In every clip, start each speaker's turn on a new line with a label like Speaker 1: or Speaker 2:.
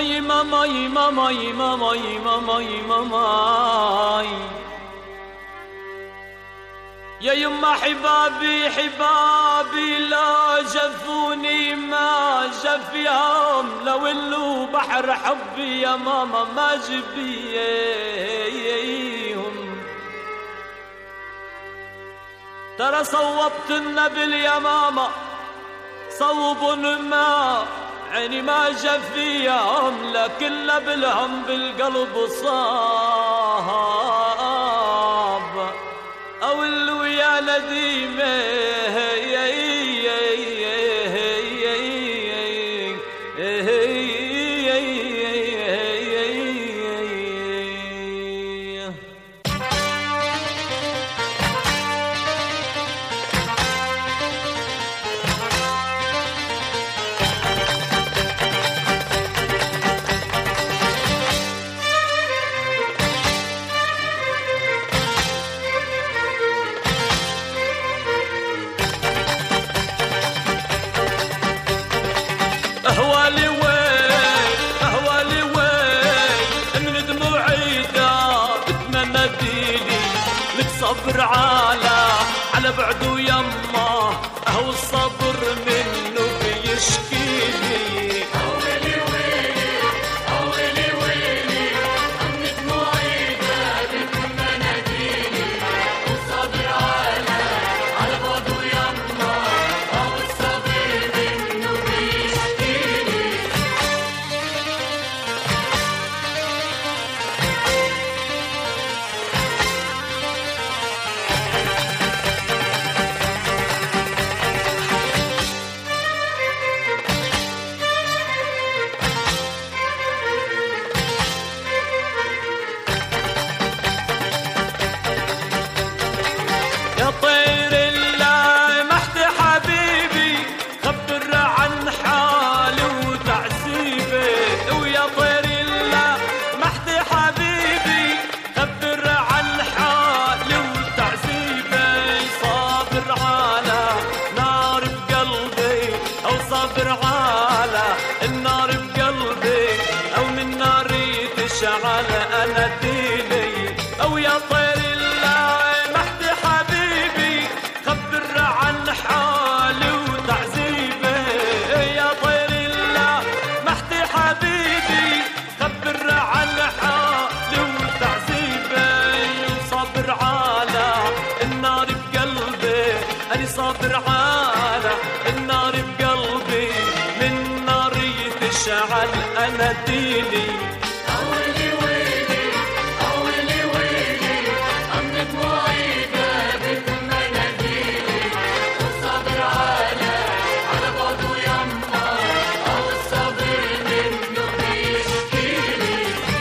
Speaker 1: ماي ماي ماي ماي ماي ماي يا يما حبابي حبابي لا جفوني ما جف يوم لو اللو بحر حبي يا ماما ما جبيهم. ترى صوبت النبل يا ماما صوب ما عيني ما جفيهم لكن نبلهم بالقلب صاب او اللو يا نديمه أهوالي وين من دموعي دابت مناديلي لك صبر على بعده يما أهو الصبر منه بيشكيلي.
Speaker 2: أهوالي ويلي من دموعي دابت مناديلي لك صبر على بعده يما أهو الصبر منه بيشكيلي.
Speaker 1: يا طير اللامحت حبيبي خبر عن حالي وتعذيبي. ويا طير اللامحت حبيبي خبر عن حالي وتعذيبي. صابر على نار بقلبي او صابر على النار بقلبي او من ناري تشعل اناديلي. او يا طير صابر على النار بقلبي من ناري تشعل اناديلي.
Speaker 2: أهوالي ويلي من دموعي دابت مناديلي والصبر على بعده يما أهو الصبر منه بيشكيلي.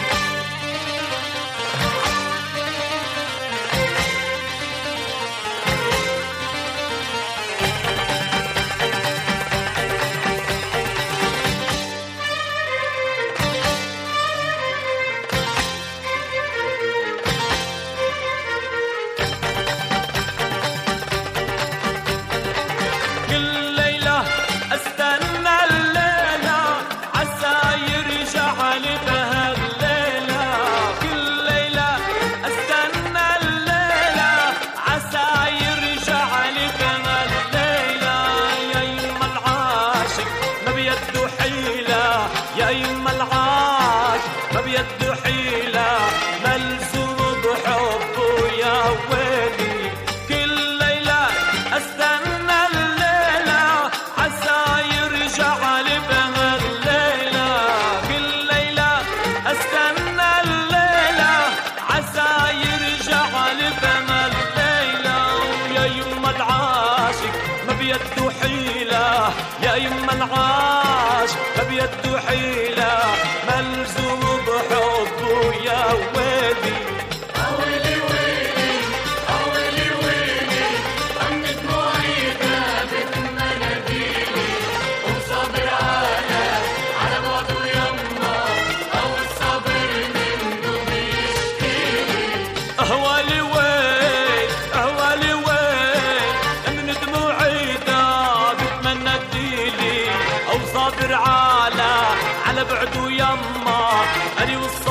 Speaker 2: يا يما العاش ما بيده حيلة ملزوم بحبه يا ويلي. كل ليلة استنى الليلة عسى يرجع لبها الليلة. كل ليلة استنى الليلة عسى يرجع لبها الليلة. يا يما العاشق ما بيده حيلة يا يما العاش ما بيده حيلة ملزوم بحبه يا ويلي. أهوالي ويلي من دموعي دابت مناديلي وصابر على بعده يما أهو الصبر منه بيشكيلي.
Speaker 1: أهوالي وين من دموعي دابت مناديلي او صابر على على بعده يما أري والصبر